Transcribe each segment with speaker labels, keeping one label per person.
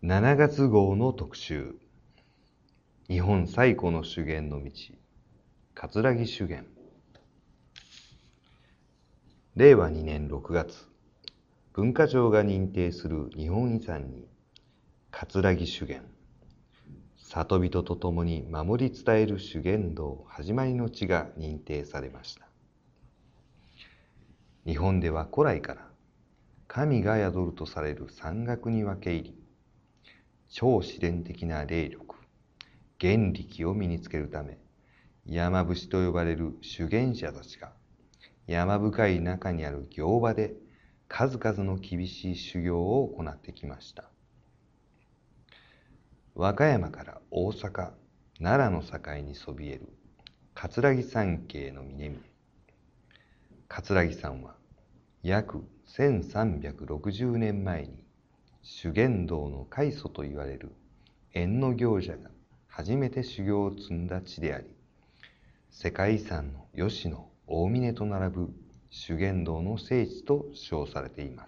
Speaker 1: 7月号の特集、日本最古の修験の道、葛城修験。令和2年6月、文化庁が認定する日本遺産に、葛城修験、里人とともに守り伝える修験道始まりの地が認定されました。日本では古来から神が宿るとされる山岳に分け入り、超自然的な霊力、原力を身につけるため、山伏と呼ばれる修験者たちが山深い中にある行場で数々の厳しい修行を行ってきました。和歌山から大阪、奈良の境にそびえる葛城山系の峰々。葛城山は約1360年前に修験道の開祖といわれる役行者が初めて修行を積んだ地であり、世界遺産の吉野、大峰と並ぶ修験道の聖地と称されています。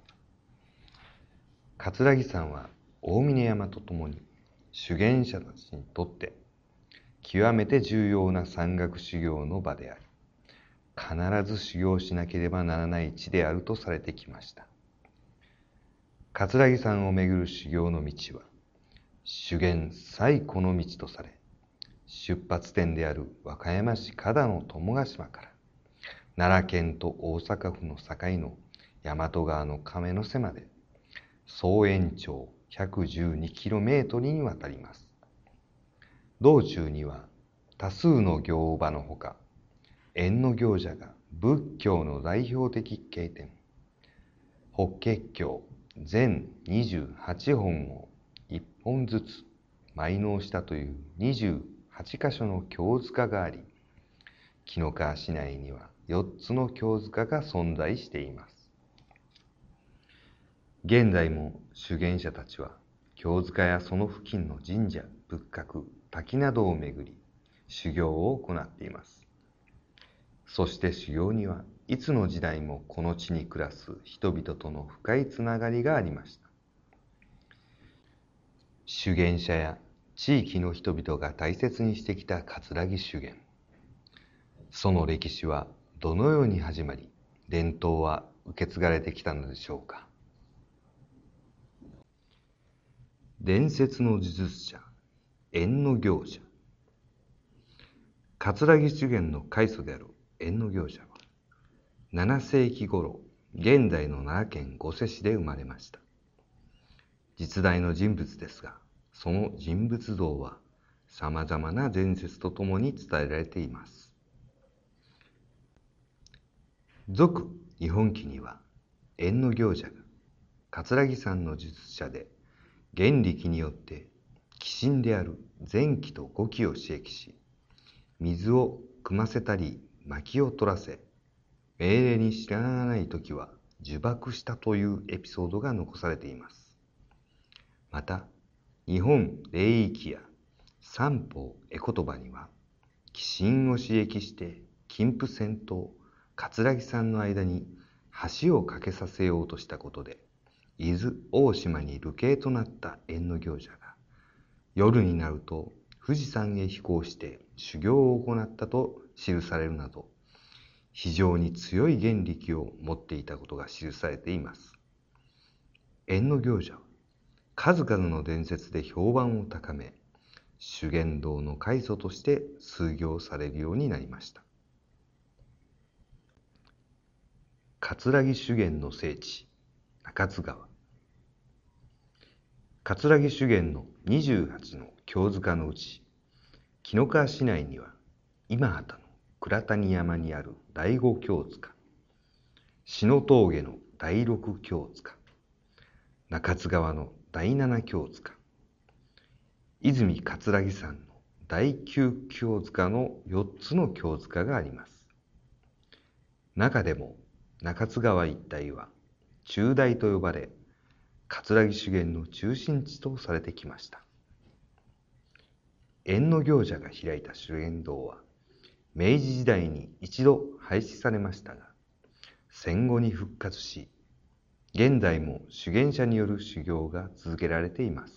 Speaker 1: 葛城山は大峰山とともに修験者たちにとって極めて重要な山岳修行の場であり、必ず修行しなければならない地であるとされてきました。葛城山をめぐる修行の道は、修験最古の道とされ、出発点である和歌山市片野友ヶ島から奈良県と大阪府の境の大和川の亀の瀬まで、総延長 112km にわたります。道中には多数の行場のほか、役行者が仏教の代表的経典、法華経全28本を1本ずつ埋納したという28箇所の経塚があり、紀の川市内には4つの経塚が存在しています。現在も修験者たちは経塚やその付近の神社、仏閣、滝などを巡り修行を行っています。そして修行にはいつの時代もこの地に暮らす人々との深いつながりがありました。修験者や地域の人々が大切にしてきた葛城修験。その歴史はどのように始まり、伝統は受け継がれてきたのでしょうか。伝説の呪術者、役行者。葛城修験の開祖である役行者は、7世紀頃、現在の奈良県御所市で生まれました。実在の人物ですが、その人物像はさまざまな伝説とともに伝えられています。続日本記には、役行者が葛城山の呪術者で、原力によって鬼神である前鬼と後鬼を刺激し、水を汲ませたり薪を取らせ、命令に従わないときは呪縛したというエピソードが残されています。また、日本霊域や三方絵言葉には、鬼神を刺激して金峰山と葛城山の間に橋を架けさせようとしたことで、伊豆大島に流刑となった役行者が、夜になると富士山へ飛行して修行を行ったと記されるなど、非常に強い原力を持っていたことが記されています。役行者は数々の伝説で評判を高め、修験道の開祖として崇行されるようになりました。葛城修験の聖地、中津川。葛城修験の28の経塚のうち、紀の川市内には今畑の倉谷山にある第五経塚、篠峠の第六経塚、中津川の第七経塚、泉葛城山の第九経塚の4つの経塚があります。中でも中津川一帯は中大と呼ばれ、葛城修験の中心地とされてきました。役行者が開いた修験道は、明治時代に一度廃止されましたが、戦後に復活し、 現在も修験者による修行が続けられています。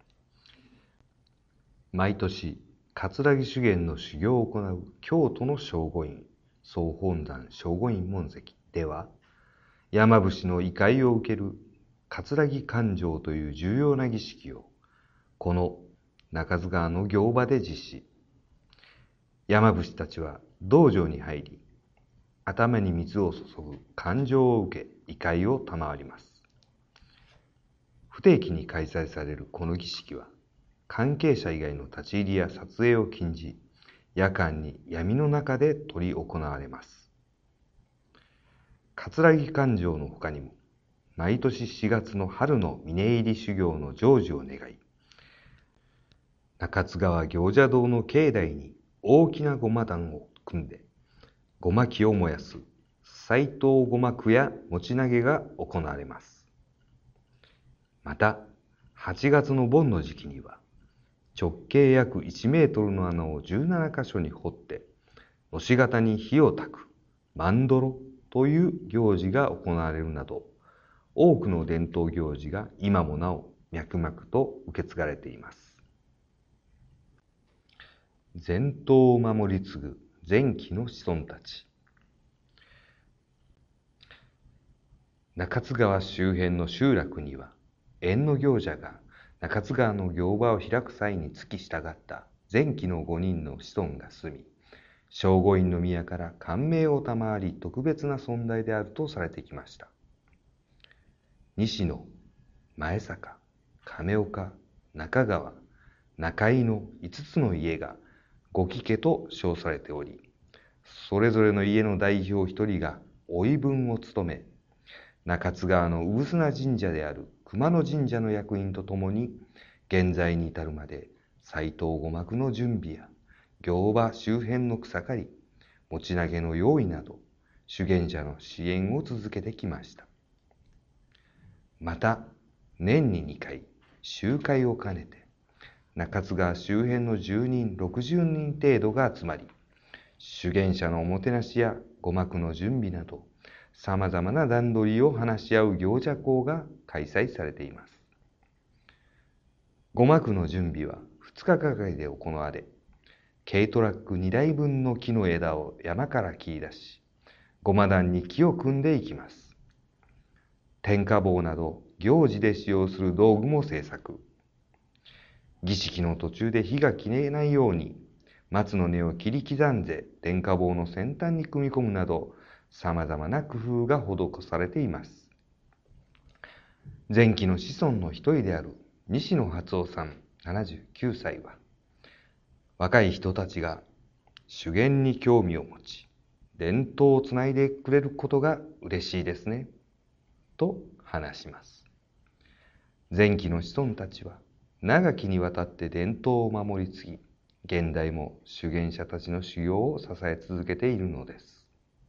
Speaker 1: 毎年、葛城修験の修行を行う京都の聖護院、総本山聖護院門跡では、山伏の異界を受ける葛城勘定という重要な儀式を、この中津川の行場で実施。山伏たちは道場に入り、頭に水を注ぐ勘定を受け、異界を賜ります。不定期に開催されるこの儀式は、関係者以外の立ち入りや撮影を禁じ、夜間に闇の中で執り行われます。葛城勘定の他にも、毎年4月の春の峰入り修行の成就を願い、中津川行者堂の境内に大きなごま壇を組んで、ごま木を燃やす斎藤ごま供や持ち投げが行われます。また、8月の盆の時期には、直径約1メートルの穴を17カ所に掘って、のし形に火を焚く万泥という行事が行われるなど、多くの伝統行事が今もなお脈々と受け継がれています。伝統を守り継ぐ前期の子孫たち。中津川周辺の集落には、縁の行者が中津川の行場を開く際に付き従った前期の5人の子孫が住み、聖護院の宮から感銘を賜り特別な存在であるとされてきました。西野、前坂、亀岡、中川、中井の5つの家が五木家と称されており、それぞれの家の代表一人が甥分を務め、中津川の産砂神社である熊野神社の役員とともに、現在に至るまで斎藤護幕の準備や行場周辺の草刈り、持ち投げの用意など、修験者の支援を続けてきました。また、年に2回、集会を兼ねて、中津川周辺の住人60人程度が集まり、修験者のおもてなしや護幕の準備など、さまざまな段取りを話し合う行者講が開催されています。護幕の準備は2日がかりで行われ、軽トラック2台分の木の枝を山から切り出し、護摩壇に木を組んでいきます。天下棒など行事で使用する道具も製作。儀式の途中で火が消えないように、松の根を切り刻んで天下棒の先端に組み込むなど、さまざまな工夫が施されています。前期の子孫の一人である西野初夫さん79歳は、若い人たちが修験に興味を持ち、伝統をつないでくれることが嬉しいですね、と話します。前期の子孫たちは、長きにわたって伝統を守り継ぎ、現代も修験者たちの修行を支え続けているのです。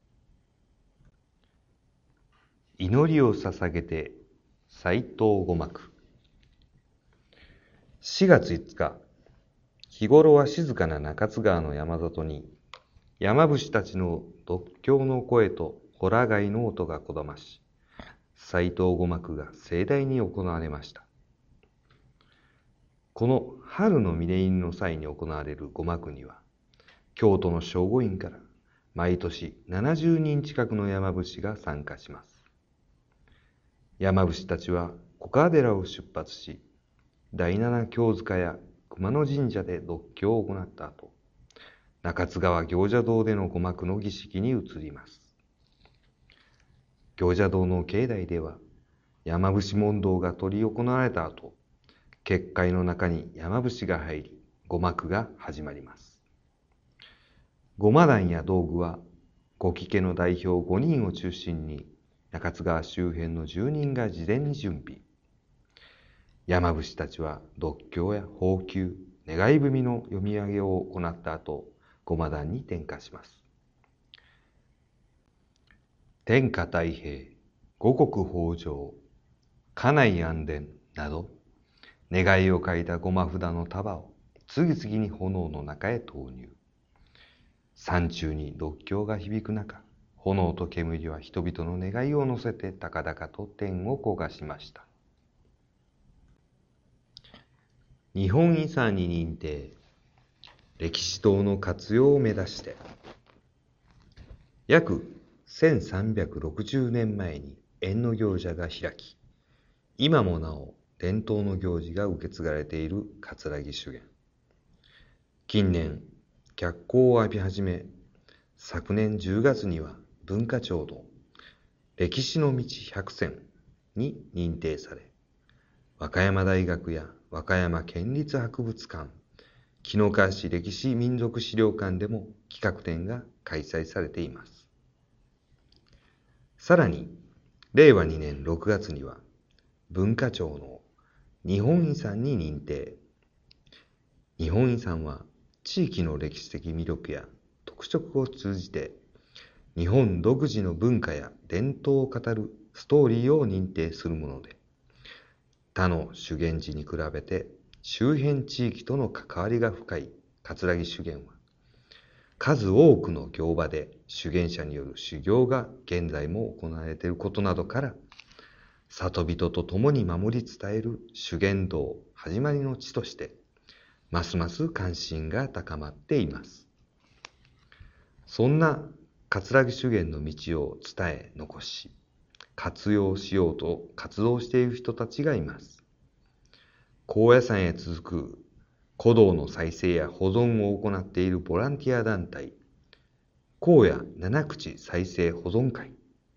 Speaker 1: 祈りを捧げて斎藤護幕。4月5日、日頃は静かな中津川の山里に、山伏たちの読経の声とホラ貝の音がこだまし、斎藤護幕が盛大に行われました。この春の峰入りの際に行われる護幕には、京都の聖護院から毎年70人近くの山伏が参加します。山伏たちは小川寺を出発し、第七経塚や熊野神社で読経を行った後、中津川行者堂での護幕の儀式に移ります。行者堂の境内では、山伏問答が執り行われた後、結界の中に山伏が入り、護幕が始まります。護摩壇や道具は、五木家の代表5人を中心に、中津川周辺の住人が事前に準備。山伏たちは読経や法求、願い文の読み上げを行った後、護摩壇に点火します。天下太平、五穀豊穣、家内安全など、願いを書いた護摩札の束を次々に炎の中へ投入。山中に読経が響く中、 炎と煙は人々の願いを乗せて高々と天を焦がしました。日本遺産に認定、歴史棟の活用を目指して、約1360年前に役行者が開き、今もなお伝統の行事が受け継がれている葛城修験。近年、脚光を浴び始め、昨年10月には文化庁の歴史の道100選に認定され、和歌山大学や和歌山県立博物館、紀の川市歴史民俗資料館でも企画展が開催されています。さらに、令和2年6月には、文化庁の日本遺産に認定。日本遺産は地域の歴史的魅力や特色を通じて、日本独自の文化や伝統を語るストーリーを認定するもので、他の修験地に比べて周辺地域との関わりが深い葛城修験は、数多くの行場で修験者による修行が現在も行われていることなどから、里人と共に守り伝える修験道始まりの地として、ますます関心が高まっています。そんな葛城修験の道を伝え残し、活用しようと活動している人たちがいます。高野山へ続く古道の再生や保存を行っているボランティア団体、高野七口再生保存会。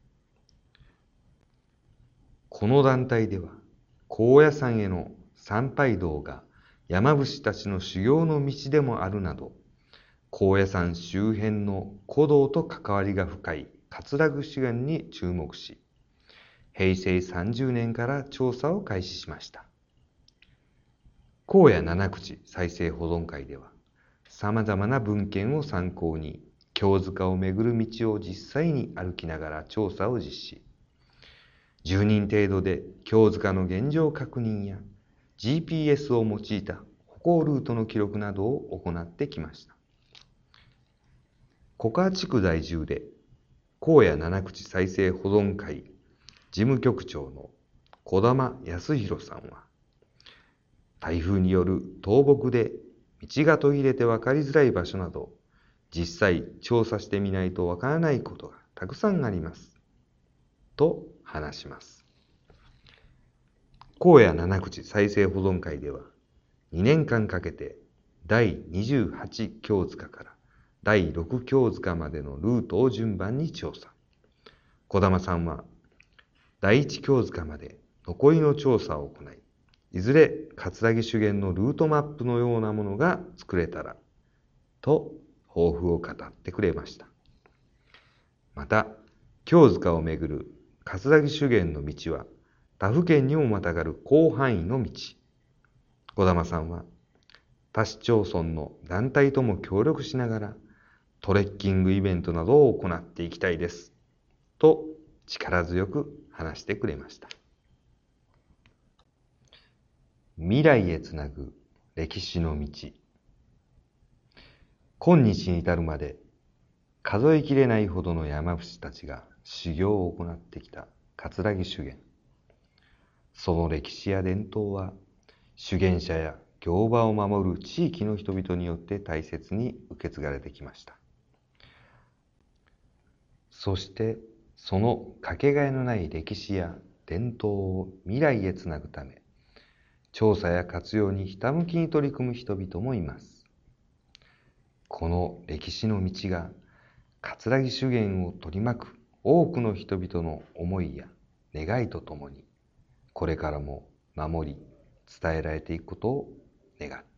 Speaker 1: この団体では、高野山への参拝道が山伏たちの修行の道でもあるなど、高野山周辺の古道と関わりが深い葛城修験に注目し、平成30年から調査を開始しました。高野七口再生保存会では、様々な文献を参考に、経塚を巡る道を実際に歩きながら調査を実施。10人程度で経塚の現状確認や GPS を用いた歩行ルートの記録などを行ってきました。古川地区在住で高野七口再生保存会事務局長の児玉康弘さんは、台風による倒木で道が途切れて分かりづらい場所など、実際調査してみないと分からないことがたくさんあります。と話します。高野七口再生保存会では、2年間かけて第28経塚から第6経塚までのルートを順番に調査。児玉さんは、第1経塚まで残りの調査を行い、いずれ葛城修験のルートマップのようなものが作れたら、と抱負を語ってくれました。また、経塚をめぐる葛城修験の道は、他府県にもまたがる広範囲の道。児玉さんは、他市町村の団体とも協力しながら、トレッキングイベントなどを行っていきたいです。と力強く話してくれました。未来へつなぐ歴史の道。今日に至るまで数えきれないほどの山伏たちが修行を行ってきた葛城修験。その歴史や伝統は、修験者や行場を守る地域の人々によって大切に受け継がれてきました。そしてそのかけがえのない歴史や伝統を未来へつなぐため、調査や活用にひたむきに取り組む人々もいます。この歴史の道が葛城修験を取り巻く多くの人々の思いや願いとともに、これからも守り伝えられていくことを願って